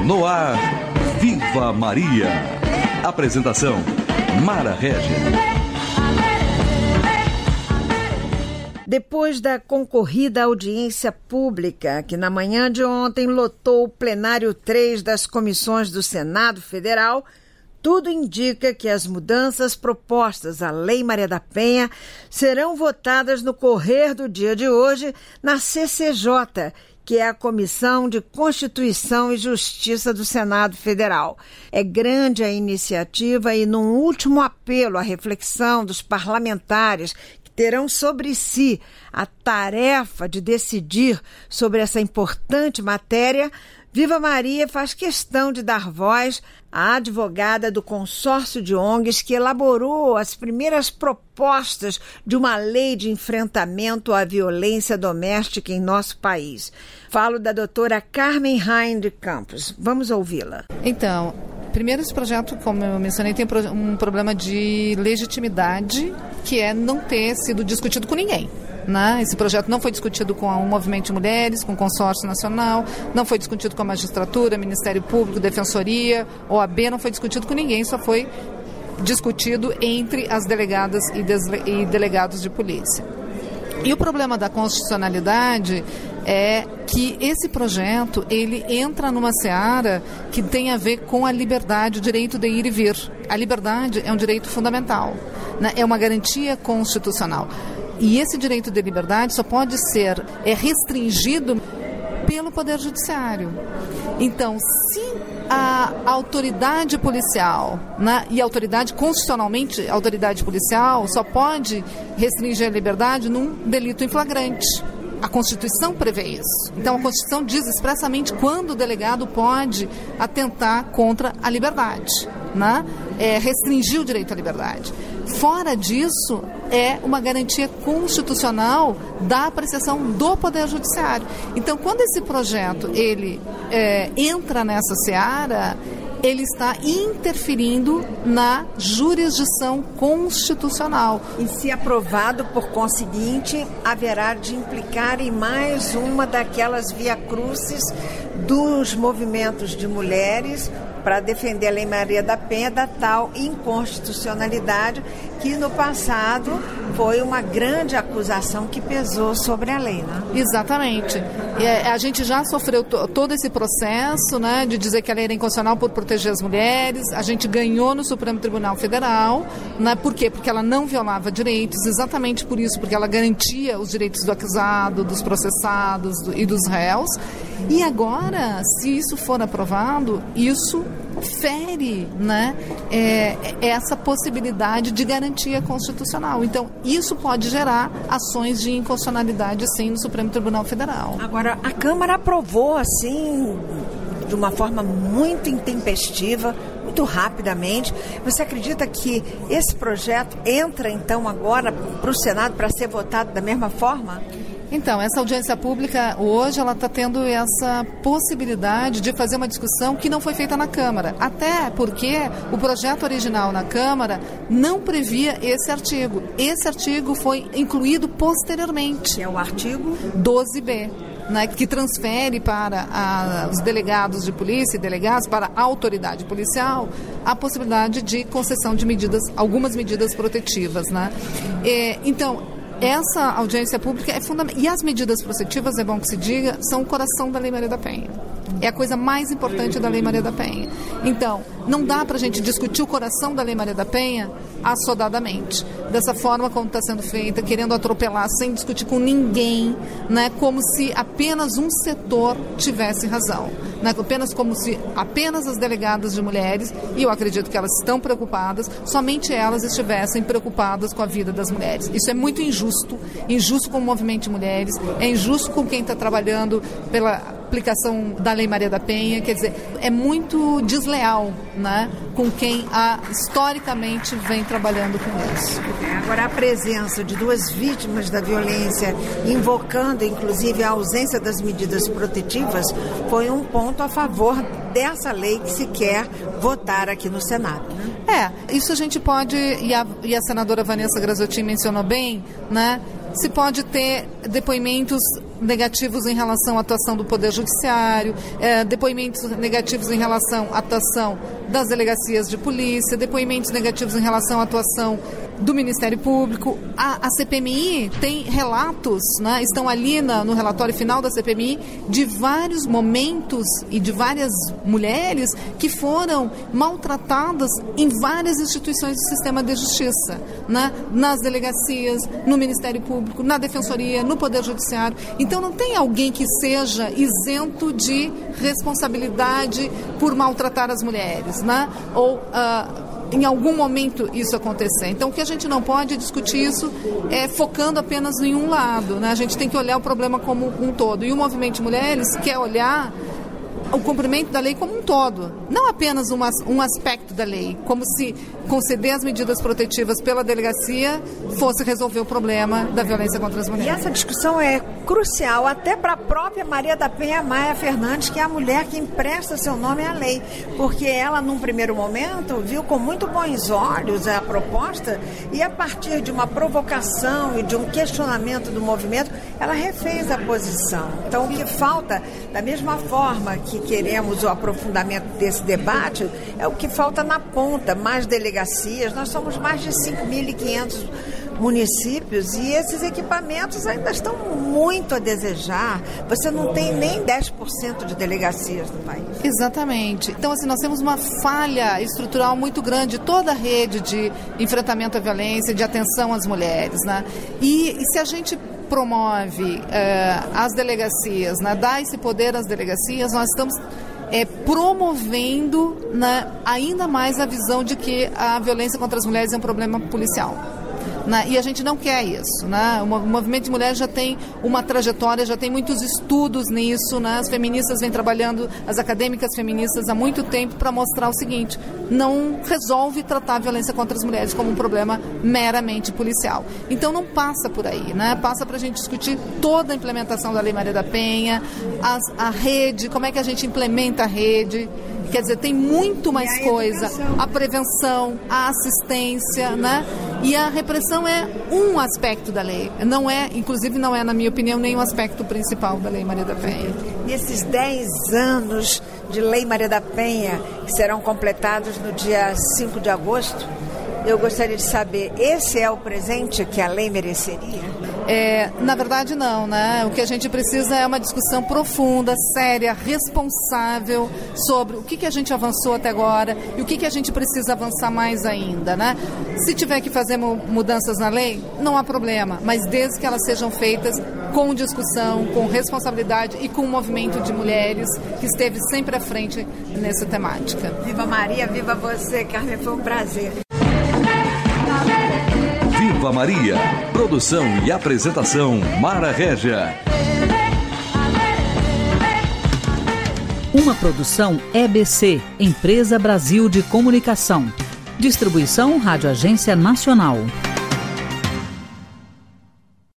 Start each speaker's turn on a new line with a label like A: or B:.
A: No ar, Viva Maria. Apresentação, Mara Régia.
B: Depois da concorrida audiência pública, que na manhã de ontem lotou o plenário 3 das comissões do Senado Federal, tudo indica que as mudanças propostas à Lei Maria da Penha serão votadas no correr do dia de hoje na CCJ, que é a Comissão de Constituição e Justiça do Senado Federal. É grande a iniciativa e, num último apelo à reflexão dos parlamentares que terão sobre si a tarefa de decidir sobre essa importante matéria, Viva Maria faz questão de dar voz à advogada do consórcio de ONGs que elaborou as primeiras propostas de uma lei de enfrentamento à violência doméstica em nosso país. Falo da doutora Carmen Rain de Campos. Vamos ouvi-la.
C: Então, primeiro, esse projeto, como eu mencionei, tem um problema de legitimidade, que é não ter sido discutido com ninguém. Esse projeto não foi discutido com o Movimento de Mulheres, com o Consórcio Nacional, não foi discutido com a Magistratura, Ministério Público, Defensoria, OAB, não foi discutido com ninguém, só foi discutido entre as delegadas e delegados de polícia. E o problema da constitucionalidade é que esse projeto, ele entra numa seara que tem a ver com a liberdade, o direito de ir e vir. A liberdade é um direito fundamental, é uma garantia constitucional. E esse direito de liberdade só pode ser restringido pelo Poder Judiciário. Então, se a autoridade policial, e a autoridade, constitucionalmente, a autoridade policial só pode restringir a liberdade num delito em flagrante. A Constituição prevê isso. Então, a Constituição diz expressamente quando o delegado pode atentar contra a liberdade, restringir o direito à liberdade. Fora disso, é uma garantia constitucional da apreciação do Poder Judiciário. Então, quando esse projeto ele entra nessa seara, ele está interferindo na jurisdição constitucional.
B: E, se aprovado, por conseguinte, haverá de implicar em mais uma daquelas via-crucis dos movimentos de mulheres para defender a Lei Maria da Penha da tal inconstitucionalidade que no passado foi uma grande acusação que pesou sobre a lei,
C: Exatamente. A gente já sofreu todo esse processo, de dizer que a lei era inconstitucional por proteger as mulheres. A gente ganhou no Supremo Tribunal Federal, Por quê? Porque ela não violava direitos, exatamente por isso, porque ela garantia os direitos do acusado, dos processados e dos réus. E agora, se isso for aprovado, isso fere essa possibilidade de garantia constitucional. Então, isso pode gerar ações de inconstitucionalidade, sim, no Supremo Tribunal Federal.
B: Agora, a Câmara aprovou, assim, de uma forma muito intempestiva, muito rapidamente. Você acredita que esse projeto entra, então, agora para o Senado para ser votado da mesma forma?
C: Então, essa audiência pública, hoje, ela está tendo essa possibilidade de fazer uma discussão que não foi feita na Câmara. Até porque o projeto original na Câmara não previa esse artigo. Esse artigo foi incluído posteriormente.
B: Que é o artigo
C: 12B. Que transfere para os delegados de polícia e delegados, para a autoridade policial, a possibilidade de concessão de algumas medidas protetivas. Então, essa audiência pública é fundamental. E as medidas protetivas, é bom que se diga, são o coração da Lei Maria da Penha. É a coisa mais importante da Lei Maria da Penha. Então, não dá para a gente discutir o coração da Lei Maria da Penha assodadamente. Dessa forma como está sendo feita, querendo atropelar sem discutir com ninguém, como se apenas um setor tivesse razão. Como se apenas as delegadas de mulheres, e eu acredito que elas estão preocupadas, somente elas estivessem preocupadas com a vida das mulheres. Isso é muito injusto com o movimento de mulheres, é injusto com quem está trabalhando pela aplicação da Lei Maria da Penha, quer dizer, é muito desleal, com quem historicamente vem trabalhando com isso.
B: Agora, a presença de duas vítimas da violência, invocando inclusive a ausência das medidas protetivas, foi um ponto a favor dessa lei que se quer votar aqui no Senado.
C: Isso a gente pode, e a senadora Vanessa Graziotin mencionou bem, se pode ter depoimentos negativos em relação à atuação do Poder Judiciário, depoimentos negativos em relação à atuação das delegacias de polícia, depoimentos negativos em relação à atuação do Ministério Público. A CPMI tem relatos, né, estão ali no relatório final da CPMI, de vários momentos e de várias mulheres que foram maltratadas em várias instituições do sistema de justiça, né, nas delegacias, no Ministério Público, na Defensoria, no Poder Judiciário. Então não tem alguém que seja isento de responsabilidade por maltratar as mulheres, né, ou em algum momento isso acontecer. Então, o que a gente não pode discutir isso focando apenas em um lado, né? A gente tem que olhar o problema como um todo. E o Movimento de Mulheres quer olhar o cumprimento da lei como um todo, não apenas um aspecto da lei, como se conceder as medidas protetivas pela delegacia fosse resolver o problema da violência contra as mulheres.
B: E essa discussão é crucial até para a própria Maria da Penha Maia Fernandes, que é a mulher que empresta seu nome à lei, porque ela, num primeiro momento, viu com muito bons olhos a proposta e, a partir de uma provocação e de um questionamento do movimento, ela refez a posição. Então, o que falta, da mesma forma que queremos o aprofundamento desse debate, é o que falta na ponta, mais delegacias. Nós somos mais de 5.500 municípios e esses equipamentos ainda estão muito a desejar. Você não tem nem 10% de delegacias no país.
C: Exatamente. Então, assim, nós temos uma falha estrutural muito grande, toda a rede de enfrentamento à violência, de atenção às mulheres, né? E se a gente promove as delegacias, né, dá esse poder às delegacias, nós estamos promovendo, né, ainda mais a visão de que a violência contra as mulheres é um problema policial. Né? E a gente não quer isso, né? O movimento de mulheres já tem uma trajetória, já tem muitos estudos nisso, né? As feministas vêm trabalhando, as acadêmicas feministas há muito tempo para mostrar o seguinte: não resolve tratar a violência contra as mulheres como um problema meramente policial. Então não passa por aí, né? Passa para a gente discutir toda a implementação da Lei Maria da Penha, a rede, como é que a gente implementa a rede. Quer dizer, tem muito mais coisa. A prevenção, a assistência, né? E a repressão é um aspecto da lei. Não é, inclusive não é, na minha opinião, nem um aspecto principal da Lei Maria da Penha.
B: Nesses 10 anos de Lei Maria da Penha, que serão completados no dia 5 de agosto, eu gostaria de saber, esse é o presente que a lei mereceria?
C: Na verdade, não, né? O que a gente precisa é uma discussão profunda, séria, responsável sobre o que a gente avançou até agora e o que a gente precisa avançar mais ainda, né? Se tiver que fazer mudanças na lei, não há problema, mas desde que elas sejam feitas com discussão, com responsabilidade e com um movimento de mulheres que esteve sempre à frente nessa temática.
B: Viva Maria, viva você, Carmen, foi um prazer.
A: Viva Maria. Produção e apresentação Mara Régia.
D: Uma produção EBC, Empresa Brasil de Comunicação. Distribuição Rádio Agência Nacional.